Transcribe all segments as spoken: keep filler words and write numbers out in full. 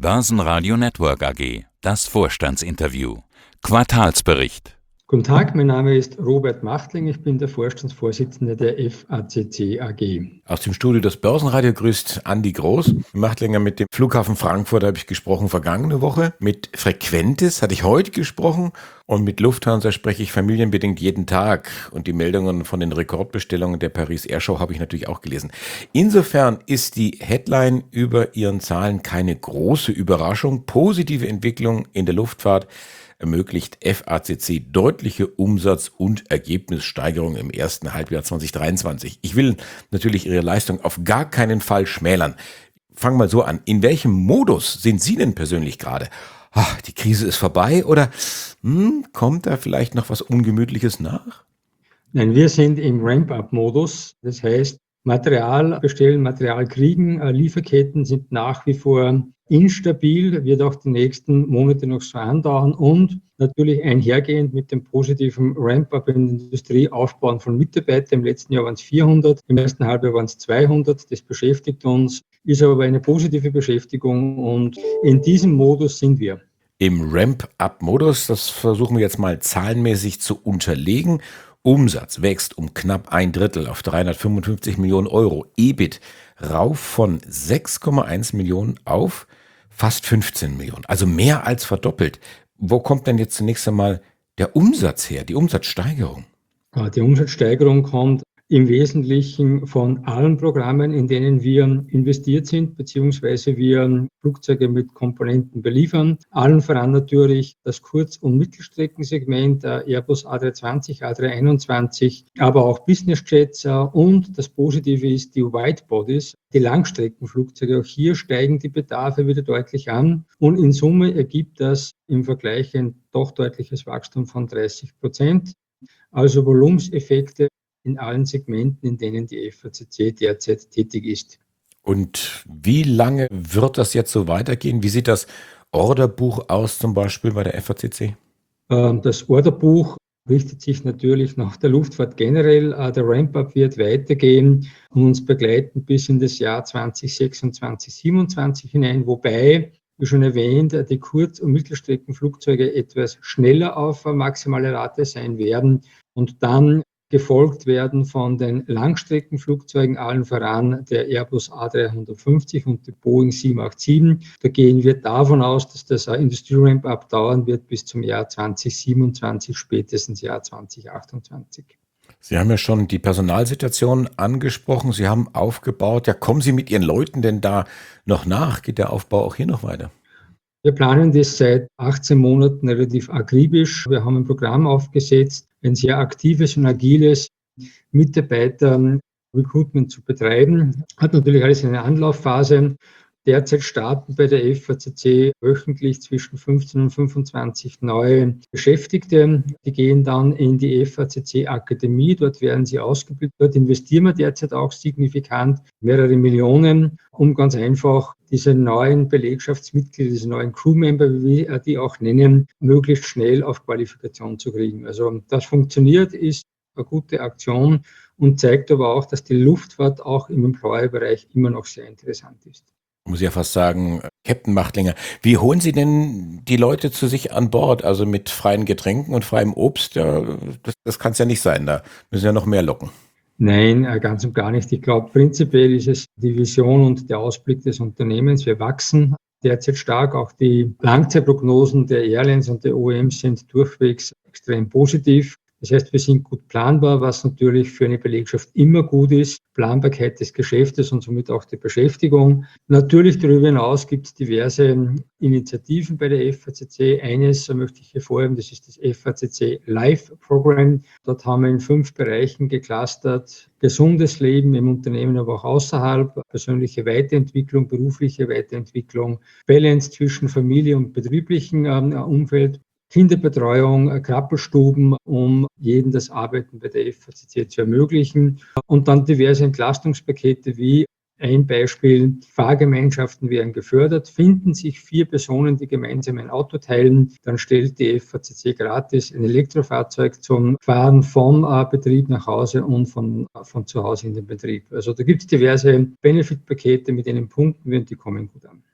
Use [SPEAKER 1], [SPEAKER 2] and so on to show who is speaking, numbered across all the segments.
[SPEAKER 1] Börsenradio Network A G. Das Vorstandsinterview. Quartalsbericht.
[SPEAKER 2] Guten Tag, mein Name ist Robert Machtling, ich bin der Vorstandsvorsitzende der F A C C A G.
[SPEAKER 3] Aus dem Studio des Börsenradio grüßt Andi Groß. Machtlinger, mit dem Flughafen Frankfurt habe ich gesprochen vergangene Woche. Mit Frequentis hatte ich heute gesprochen und mit Lufthansa spreche ich familienbedingt jeden Tag. Und die Meldungen von den Rekordbestellungen der Paris Air Show habe ich natürlich auch gelesen. Insofern ist die Headline über ihren Zahlen keine große Überraschung. Positive Entwicklung in der Luftfahrt ermöglicht F A C C deutliche Umsatz- und Ergebnissteigerung im ersten Halbjahr zwanzig dreiundzwanzig. Ich will natürlich Ihre Leistung auf gar keinen Fall schmälern. Fangen wir mal so an. In welchem Modus sind Sie denn persönlich gerade? Ach, die Krise ist vorbei oder hm, kommt da vielleicht noch was Ungemütliches nach?
[SPEAKER 2] Nein, wir sind im Ramp-up-Modus. Das heißt, Material bestellen, Material kriegen, Lieferketten sind nach wie vor instabil, wird auch die nächsten Monate noch so andauern und natürlich einhergehend mit dem positiven Ramp-up in der Industrie, Aufbauen von Mitarbeitern. Im letzten Jahr waren es vierhundert, im ersten Halbjahr waren es zweihundert. Das beschäftigt uns, ist aber eine positive Beschäftigung und in diesem Modus sind wir.
[SPEAKER 3] Im Ramp-up-Modus, das versuchen wir jetzt mal zahlenmäßig zu unterlegen. Umsatz wächst um knapp ein Drittel auf dreihundertfünfundfünfzig Millionen Euro. E B I T rauf von sechs Komma eins Millionen auf fast fünfzehn Millionen. Also mehr als verdoppelt. Wo kommt denn jetzt zunächst einmal der Umsatz her, die Umsatzsteigerung?
[SPEAKER 2] Die Umsatzsteigerung kommt im Wesentlichen von allen Programmen, in denen wir investiert sind, beziehungsweise wir Flugzeuge mit Komponenten beliefern. Allen voran natürlich das Kurz- und Mittelstreckensegment, Airbus A drei zwanzig, A drei einundzwanzig, aber auch Business-Jets und das Positive ist die Widebodies, die Langstreckenflugzeuge. Auch hier steigen die Bedarfe wieder deutlich an und in Summe ergibt das im Vergleich ein doch deutliches Wachstum von dreißig Prozent. Also Volumenseffekte in allen Segmenten, in denen die F A C C derzeit tätig ist.
[SPEAKER 3] Und wie lange wird das jetzt so weitergehen? Wie sieht das Orderbuch aus, zum Beispiel bei der F A C C?
[SPEAKER 2] Das Orderbuch richtet sich natürlich nach der Luftfahrt generell. Der Ramp-up wird weitergehen und uns begleiten bis in das Jahr zwanzig sechsundzwanzig, siebenundzwanzig hinein, wobei, wie schon erwähnt, die Kurz- und Mittelstreckenflugzeuge etwas schneller auf maximale Rate sein werden und dann gefolgt werden von den Langstreckenflugzeugen, allen voran der Airbus A drei fünfzig und der Boeing sieben acht sieben. Da gehen wir davon aus, dass das Industrie-Ramp-up dauern wird bis zum Jahr zwanzig siebenundzwanzig, spätestens Jahr zwanzig achtundzwanzig.
[SPEAKER 3] Sie haben ja schon die Personalsituation angesprochen, Sie haben aufgebaut. Ja, kommen Sie mit Ihren Leuten denn da noch nach? Geht der Aufbau auch hier noch weiter?
[SPEAKER 2] Wir planen das seit achtzehn Monaten relativ akribisch. Wir haben ein Programm aufgesetzt, ein sehr aktives und agiles Mitarbeiter-Recruitment zu betreiben. Hat natürlich alles eine Anlaufphase. Derzeit starten bei der F A C C wöchentlich zwischen fünfzehn und fünfundzwanzig neue Beschäftigte. Die gehen dann in die F A C C Akademie, dort werden sie ausgebildet. Dort investieren wir derzeit auch signifikant mehrere Millionen, um ganz einfach diese neuen Belegschaftsmitglieder, diese neuen Crewmember, wie wir die auch nennen, möglichst schnell auf Qualifikation zu kriegen. Also das funktioniert, ist eine gute Aktion und zeigt aber auch, dass die Luftfahrt auch im Employer-Bereich immer noch sehr interessant ist.
[SPEAKER 3] Muss ich ja fast sagen, Captain Machtlinger, wie holen Sie denn die Leute zu sich an Bord? Also mit freien Getränken und freiem Obst? Ja, das das kann es ja nicht sein, da müssen ja noch mehr locken.
[SPEAKER 2] Nein, ganz und gar nicht. Ich glaube, prinzipiell ist es die Vision und der Ausblick des Unternehmens. Wir wachsen derzeit stark. Auch die Langzeitprognosen der Airlines und der O E Ms sind durchwegs extrem positiv. Das heißt, wir sind gut planbar, was natürlich für eine Belegschaft immer gut ist. Planbarkeit des Geschäftes und somit auch der Beschäftigung. Natürlich darüber hinaus gibt es diverse Initiativen bei der F A C C. Eines möchte ich hervorheben, das ist das F A C C Life Program. Dort haben wir in fünf Bereichen geclustert. Gesundes Leben im Unternehmen, aber auch außerhalb, persönliche Weiterentwicklung, berufliche Weiterentwicklung, Balance zwischen Familie und betrieblichem Umfeld. Kinderbetreuung, Krabbelstuben, um jedem das Arbeiten bei der F A C C zu ermöglichen. Und dann diverse Entlastungspakete wie ein Beispiel, Fahrgemeinschaften werden gefördert. Finden sich vier Personen, die gemeinsam ein Auto teilen, dann stellt die F A C C gratis ein Elektrofahrzeug zum Fahren vom äh, Betrieb nach Hause und von, äh, von zu Hause in den Betrieb. Also da gibt es diverse Benefit-Pakete, mit denen punkten wir und die kommen gut an.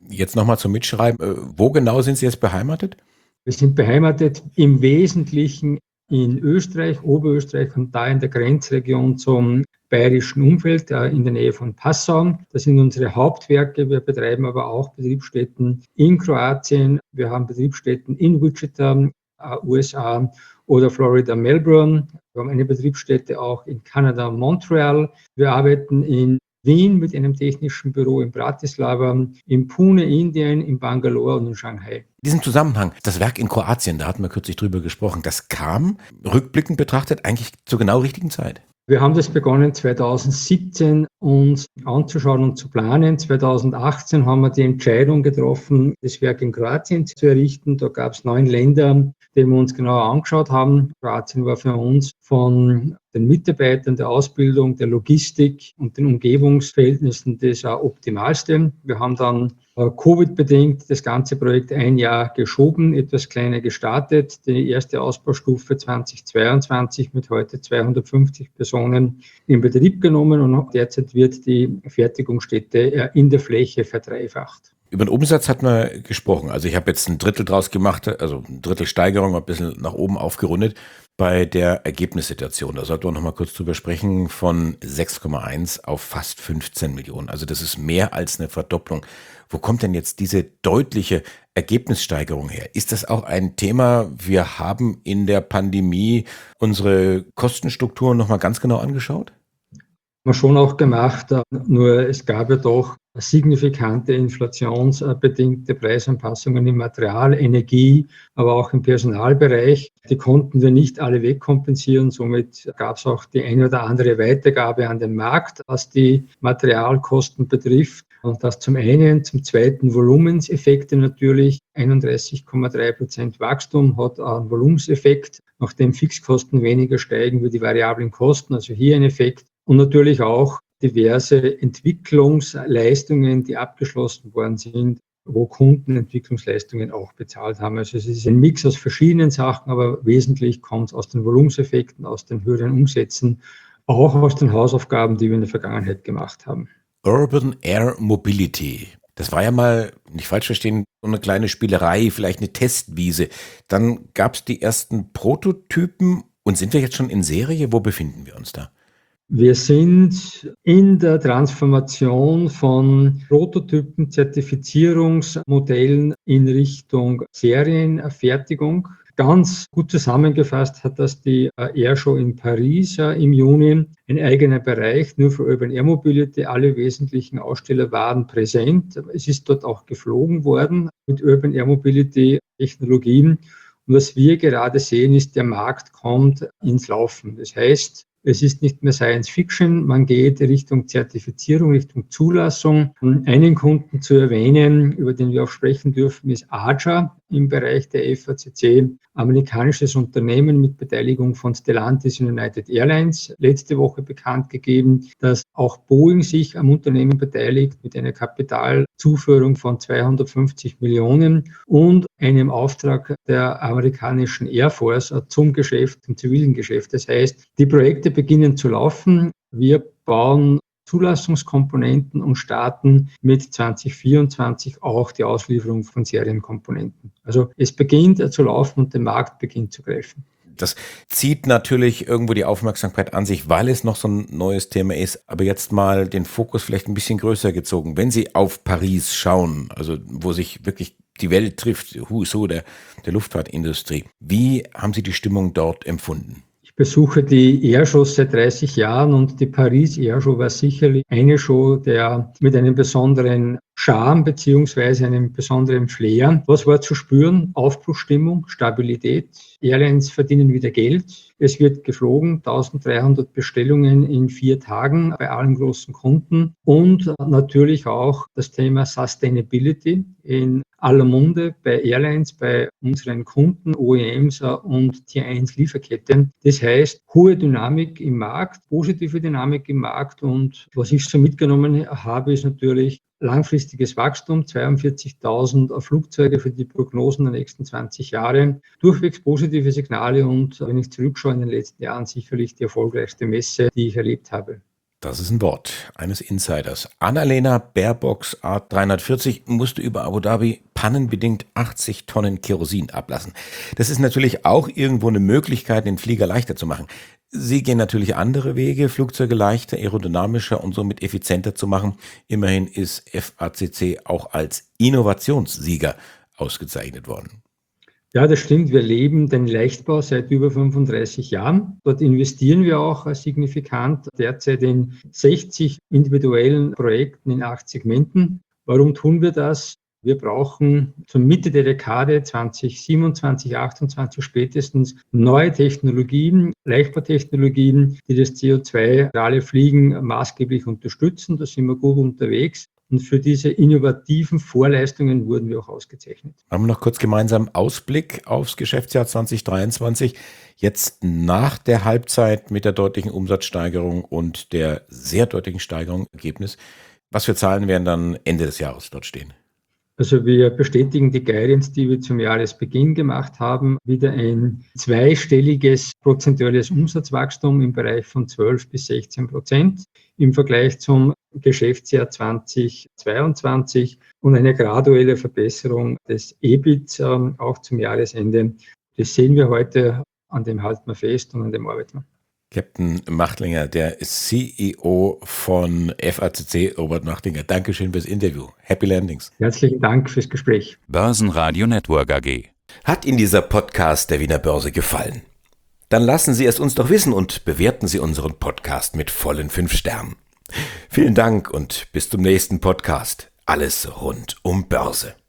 [SPEAKER 3] Jetzt nochmal zum Mitschreiben. Äh, Wo genau sind Sie jetzt beheimatet?
[SPEAKER 2] Wir sind beheimatet im Wesentlichen in Österreich, Oberösterreich und da in der Grenzregion zum bayerischen Umfeld, äh, in der Nähe von Passau. Das sind unsere Hauptwerke. Wir betreiben aber auch Betriebsstätten in Kroatien. Wir haben Betriebsstätten in Wichita, äh, U S A oder Florida, Melbourne. Wir haben eine Betriebsstätte auch in Kanada, Montreal. Wir arbeiten in Wien mit einem technischen Büro, in Bratislava, in Pune, Indien, in Bangalore und in Shanghai.
[SPEAKER 3] In diesem Zusammenhang, das Werk in Kroatien, da hatten wir kürzlich drüber gesprochen, das kam, rückblickend betrachtet, eigentlich zur genau richtigen Zeit.
[SPEAKER 2] Wir haben das begonnen zweitausendsiebzehn uns anzuschauen und zu planen. zweitausendachtzehn haben wir die Entscheidung getroffen, das Werk in Kroatien zu errichten. Da gab es neun Länder, die wir uns genauer angeschaut haben. Kroatien war für uns von den Mitarbeitern, der Ausbildung, der Logistik und den Umgebungsverhältnissen das optimalste. Wir haben dann Covid-bedingt das ganze Projekt ein Jahr geschoben, etwas kleiner gestartet. Die erste Ausbaustufe zweitausendzweiundzwanzig mit heute zweihundertfünfzig Personen in Betrieb genommen und derzeit wird die Fertigungsstätte in der Fläche verdreifacht.
[SPEAKER 3] Über den Umsatz hat man gesprochen. Also ich habe jetzt ein Drittel draus gemacht, also ein Drittel Steigerung, ein bisschen nach oben aufgerundet bei der Ergebnissituation. Da sollten wir noch mal kurz drüber sprechen, von sechs Komma eins auf fast fünfzehn Millionen. Also das ist mehr als eine Verdopplung. Wo kommt denn jetzt diese deutliche Ergebnissteigerung her? Ist das auch ein Thema? Wir haben in der Pandemie unsere Kostenstrukturen noch mal ganz genau angeschaut?
[SPEAKER 2] Haben wir schon auch gemacht, nur es gab ja doch signifikante inflationsbedingte Preisanpassungen im Material, Energie, aber auch im Personalbereich. Die konnten wir nicht alle wegkompensieren. Somit gab es auch die eine oder andere Weitergabe an den Markt, was die Materialkosten betrifft. Und das zum einen, zum zweiten Volumenseffekte natürlich. einunddreißig Komma drei Prozent Wachstum hat einen Volumenseffekt, nachdem Fixkosten weniger steigen wie die variablen Kosten. Also hier ein Effekt. Und natürlich auch diverse Entwicklungsleistungen, die abgeschlossen worden sind, wo Kunden Entwicklungsleistungen auch bezahlt haben. Also es ist ein Mix aus verschiedenen Sachen, aber wesentlich kommt es aus den Volumenseffekten, aus den höheren Umsätzen, auch aus den Hausaufgaben, die wir in der Vergangenheit gemacht haben.
[SPEAKER 3] Urban Air Mobility. Das war ja mal, nicht falsch verstehen, so eine kleine Spielerei, vielleicht eine Testwiese. Dann gab es die ersten Prototypen und sind wir jetzt schon in Serie? Wo befinden wir uns da?
[SPEAKER 2] Wir sind in der Transformation von Prototypen, Zertifizierungsmodellen in Richtung Serienfertigung. Ganz gut zusammengefasst hat das die Airshow in Paris im Juni. Ein eigener Bereich nur für Urban Air Mobility. Alle wesentlichen Aussteller waren präsent. Es ist dort auch geflogen worden mit Urban Air Mobility Technologien. Und was wir gerade sehen, ist, der Markt kommt ins Laufen. Das heißt, es ist nicht mehr Science Fiction, man geht Richtung Zertifizierung, Richtung Zulassung. Um einen Kunden zu erwähnen, über den wir auch sprechen dürfen, ist Archer im Bereich der F A C C, amerikanisches Unternehmen mit Beteiligung von Stellantis und United Airlines. Letzte Woche bekannt gegeben, dass auch Boeing sich am Unternehmen beteiligt mit einer Kapitalzuführung von zweihundertfünfzig Millionen und einem Auftrag der amerikanischen Air Force zum Geschäft, zum zivilen Geschäft. Das heißt, die Projekte beginnen zu laufen. Wir bauen Zulassungskomponenten und starten mit zwanzig vierundzwanzig auch die Auslieferung von Serienkomponenten. Also es beginnt zu laufen und der Markt beginnt zu greifen.
[SPEAKER 3] Das zieht natürlich irgendwo die Aufmerksamkeit an sich, weil es noch so ein neues Thema ist. Aber jetzt mal den Fokus vielleicht ein bisschen größer gezogen. Wenn Sie auf Paris schauen, also wo sich wirklich die Welt trifft, Who is Who der, der Luftfahrtindustrie, wie haben Sie die Stimmung dort empfunden?
[SPEAKER 2] Ich besuche die Airshows seit dreißig Jahren und die Paris Airshow war sicherlich eine Show, der mit einem besonderen Charme beziehungsweise einem besonderen Flair. Was war zu spüren? Aufbruchsstimmung, Stabilität. Airlines verdienen wieder Geld. Es wird geflogen, eintausenddreihundert Bestellungen in vier Tagen bei allen großen Kunden und natürlich auch das Thema Sustainability in aller Munde bei Airlines, bei unseren Kunden, O E Ms und Tier eins Lieferketten. Das heißt, hohe Dynamik im Markt, positive Dynamik im Markt und was ich so mitgenommen habe, ist natürlich langfristiges Wachstum, zweiundvierzigtausend Flugzeuge für die Prognosen der nächsten zwanzig Jahre, durchwegs positive Signale und wenn ich zurückschaue in den letzten Jahren sicherlich die erfolgreichste Messe, die ich erlebt habe.
[SPEAKER 3] Das ist ein Wort eines Insiders. Annalena Baerbocks A dreihundertvierzig musste über Abu Dhabi pannenbedingt achtzig Tonnen Kerosin ablassen. Das ist natürlich auch irgendwo eine Möglichkeit, den Flieger leichter zu machen. Sie gehen natürlich andere Wege, Flugzeuge leichter, aerodynamischer und somit effizienter zu machen. Immerhin ist F A C C auch als Innovationssieger ausgezeichnet worden.
[SPEAKER 2] Ja, das stimmt. Wir leben den Leichtbau seit über fünfunddreißig Jahren. Dort investieren wir auch signifikant, derzeit in sechzig individuellen Projekten in acht Segmenten. Warum tun wir das? Wir brauchen zur Mitte der Dekade zwanzig siebenundzwanzig, achtundzwanzig spätestens neue Technologien, Leichtbautechnologien, die das C O zwei neutrale Fliegen maßgeblich unterstützen. Da sind wir gut unterwegs. Und für diese innovativen Vorleistungen wurden wir auch ausgezeichnet.
[SPEAKER 3] Haben wir noch kurz gemeinsam Ausblick aufs Geschäftsjahr zwanzig dreiundzwanzig. Jetzt nach der Halbzeit mit der deutlichen Umsatzsteigerung und der sehr deutlichen Steigerung im Ergebnis. Was für Zahlen werden dann Ende des Jahres dort stehen?
[SPEAKER 2] Also wir bestätigen die Guidance, die wir zum Jahresbeginn gemacht haben, wieder ein zweistelliges prozentuales Umsatzwachstum im Bereich von zwölf bis sechzehn Prozent im Vergleich zum Geschäftsjahr zwanzig zweiundzwanzig und eine graduelle Verbesserung des E B I T äh, auch zum Jahresende. Das sehen wir heute, an dem halten wir fest und an dem arbeiten wir.
[SPEAKER 3] Captain Machtlinger, der C E O von F A C C, Robert Machtlinger. Dankeschön fürs Interview. Happy Landings.
[SPEAKER 2] Herzlichen Dank fürs Gespräch.
[SPEAKER 1] Börsenradio Network A G.
[SPEAKER 3] Hat Ihnen dieser Podcast der Wiener Börse gefallen? Dann lassen Sie es uns doch wissen und bewerten Sie unseren Podcast mit vollen fünf Sternen. Vielen Dank und bis zum nächsten Podcast. Alles rund um Börse.